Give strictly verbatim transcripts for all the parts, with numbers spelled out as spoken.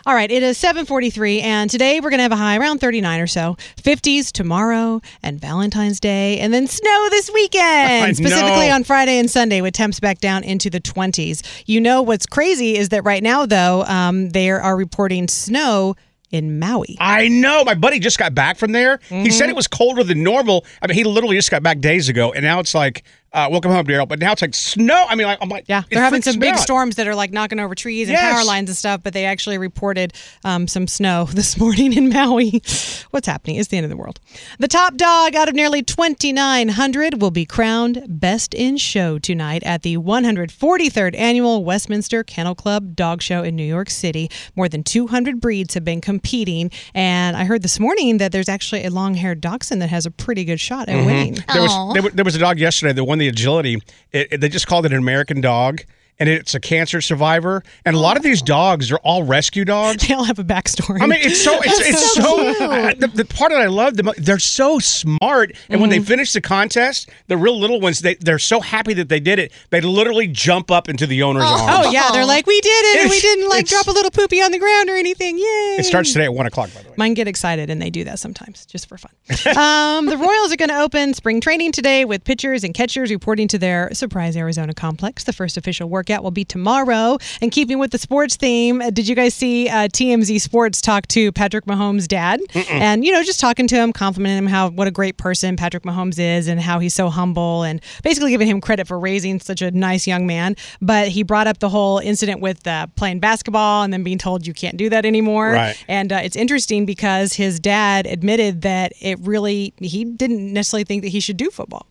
All right, it is seven forty-three, and today we're going to have a high around thirty-nine or so. fifties tomorrow and Valentine's Day, and then snow this weekend, specifically on Friday and Sunday, with temps back down into the twenties. You know what's crazy is that right now, though, um, they are reporting snow in Maui. I know. My buddy just got back from there. Mm-hmm. He said it was colder than normal. I mean, he literally just got back days ago, and now it's like, uh, welcome home, Daryl. But now it's like snow. I mean, like, I'm like, yeah, they're having some big storms that are like knocking over trees and yes. power lines and stuff, but they actually reported um, some snow this morning in Maui. What's happening? It's the end of the world. The top dog out of nearly twenty-nine hundred will be crowned Best in Show tonight at the one hundred forty-third Annual Westminster Kennel Club Dog Show in New York City. More than two hundred breeds have been competing, and I heard this morning that there's actually a long-haired dachshund that has a pretty good shot at mm-hmm. winning. There was, there, there was a dog yesterday that won the agility. It, it, they just called it an American dog, and it's a cancer survivor. And a lot of these dogs are all rescue dogs. They all have a backstory. I mean, it's so it's, it's so. so uh, the, the part that I love, the, they're so smart. And mm-hmm. when they finish the contest, the real little ones, they they're so happy that they did it. They literally jump up into the owner's oh. arms. Oh yeah, they're like, we did it, and we didn't like drop a little poopy on the ground or anything. Yay! It starts today at one o'clock. By the way, mine get excited, and they do that sometimes just for fun. um, the Royals are going to open spring training today with pitchers and catchers reporting to their Surprise Arizona complex. The first official workout will be tomorrow. And keeping with the sports theme, did you guys see uh, T M Z Sports talk to Patrick Mahomes' dad? Mm-mm. And, you know, just talking to him, complimenting him how what a great person Patrick Mahomes is and how he's so humble and basically giving him credit for raising such a nice young man. But he brought up the whole incident with uh, playing basketball and then being told you can't do that anymore. Right. And uh, it's interesting because his dad admitted that it really, he didn't necessarily think that he should do football.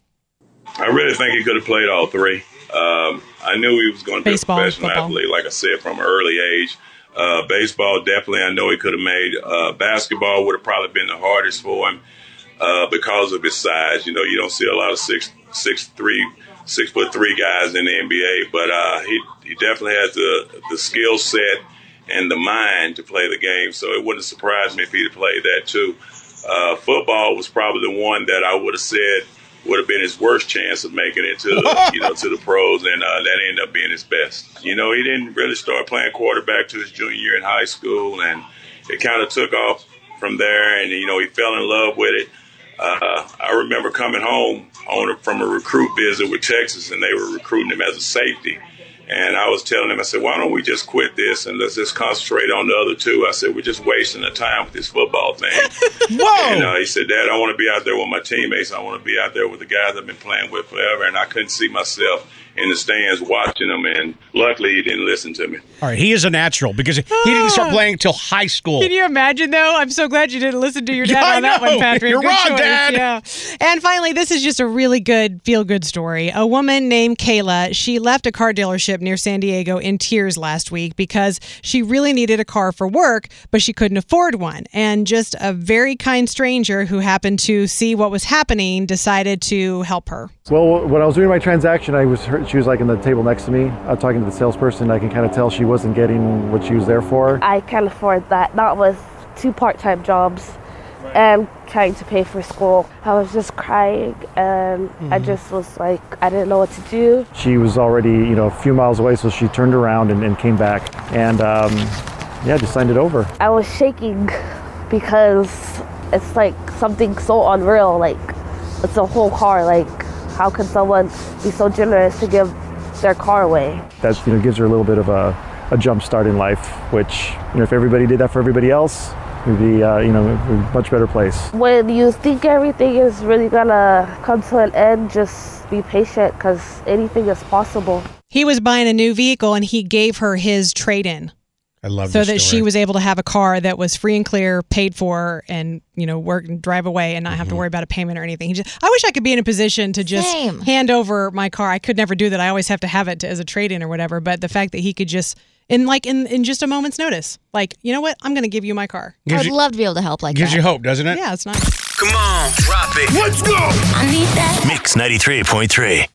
I really think he could have played all three. Um, I knew he was going to be baseball, a professional football. athlete, like I said, from an early age. Uh, baseball, definitely, I know he could have made. Uh, basketball would have probably been the hardest for him uh, because of his size. You know, you don't see a lot of six, six, three, six foot three guys in the N B A, but uh, he he definitely has the the skill set and the mind to play the game. So it wouldn't surprise me if he'd have played that too. Uh, football was probably the one that I would have said would have been his worst chance of making it to the, you know, to the pros, and uh, that ended up being his best. You know, he didn't really start playing quarterback to his junior year in high school, and it kind of took off from there, and, you know, he fell in love with it. Uh, I remember coming home on a, from a recruit visit with Texas, and they were recruiting him as a safety. And I was telling him, I said, why don't we just quit this and let's just concentrate on the other two? I said, we're just wasting the time with this football thing. Whoa! And uh, he said, Dad, I want to be out there with my teammates. I want to be out there with the guys I've been playing with forever. And I couldn't see myself in the stands watching them. And luckily, he didn't listen to me. All right, he is a natural because he didn't start playing until high school. Can you imagine, though? I'm so glad you didn't listen to your dad I on that know. one, Patrick. You're good wrong, choice. Dad. Yeah. And finally, this is just a really good feel-good story. A woman named Kayla, she left a car dealership near San Diego in tears last week because she really needed a car for work, but she couldn't afford one. And just a very kind stranger who happened to see what was happening decided to help her. Well, when I was doing my transaction, I was she was like in the table next to me. I was talking to the salesperson. I can kind of tell she wasn't getting what she was there for. I can't afford that. That was two part-time jobs and trying to pay for school. I was just crying, and mm-hmm. I just was like, I didn't know what to do. She was already, you know, a few miles away, so she turned around and, and came back, and um, yeah, just signed it over. I was shaking because it's like something so unreal. Like, it's a whole car. Like, how could someone be so generous to give their car away? That, you know, gives her a little bit of a, a jump start in life, which, you know, if everybody did that for everybody else, it would be, uh, you know, a much better place. When you think everything is really gonna come to an end, just be patient because anything is possible. He was buying a new vehicle and he gave her his trade-in. I love so this that story. she was able to have a car that was free and clear, paid for, and, you know, work and drive away and not mm-hmm. have to worry about a payment or anything. He just, I wish I could be in a position to just Same. hand over my car. I could never do that. I always have to have it to, as a trade-in or whatever. But the fact that he could just, in like in, in just a moment's notice, like, you know what? I'm going to give you my car. I would you, love to be able to help like gives that. Gives you hope, doesn't it? Yeah, it's nice. Come on, drop it. Let's go. I need that. Mix ninety-three point three.